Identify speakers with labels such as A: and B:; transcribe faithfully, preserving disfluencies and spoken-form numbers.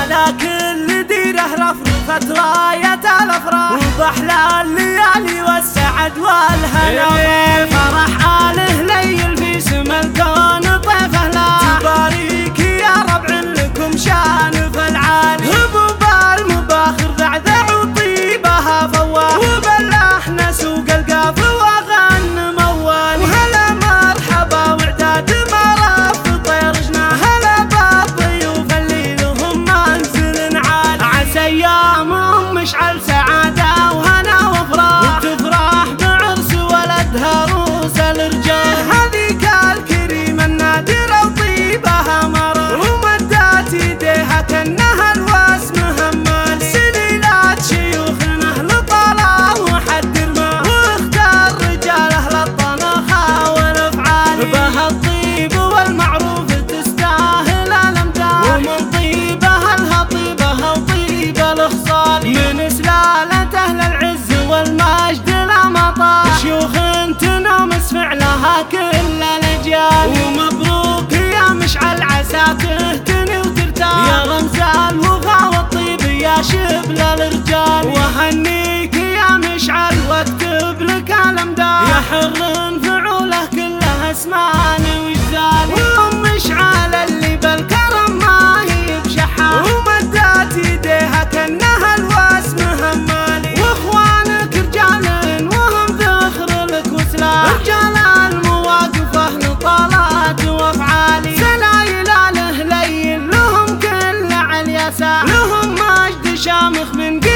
A: على كل ديره رفرفت راية الافراح، وباحلى الليالي والسعد والهنا. فرح آله ليل في سما الكون طيفه لا، تباريك يا ربع لكم شان في العالي. هبوب المباخر ذعذع وطيبها فواه، وباللحن سوق القاف وغن موال. وهلا مرحبا وعداد مرف طير جناه، هلا بالضيوف اللي لهم منزل عالي. عسى ايامهم مشعل سعاده وهنا وفراح، وتفرح بعرس ولدها روس الرجال. هذيك الكريمه النادره وطيبها مرر، ومدت يديها كانها الواس مهمل. سليلات شيوخنا لطلال وحد ما، واختار رجاله للطنخه والافعال. بها الطيب والمعروف تستاهل الامداد، ومن طيبها لها طيبها وطيب الاخصال. من سلاله اهل العز والمجد لا مطال، شيوخ تنامس فعلها كل الاجيال. ومبروك يا مشعل عسى تهتني وترتاح، يا رمز الوفا والطيب يا شبل الرجال. وهنيك يا مشعل واكتب لك الامداد، يا حر فعوله كلها اسمان وجزال. وام مشعل اللي بالكرم ما هي بشحال، ومدت يديها كانها الواس مهمالي. واخوانك رجال وهم ذخر لك وسلاح، رجال المواقف اهل طالات وافعالي. سلايل اله لين لهم كل على اليسار، لهم مجد شامخ من